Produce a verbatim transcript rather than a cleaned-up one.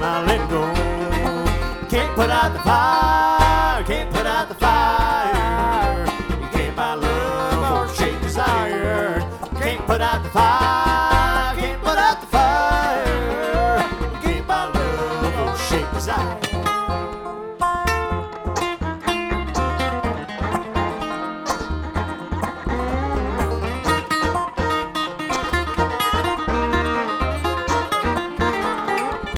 not letting go. Can't put out the fire, can't put out the fire. You can't buy love or shake desire. Can't put out the fire, can't put out the fire. You can't buy love or shake desire.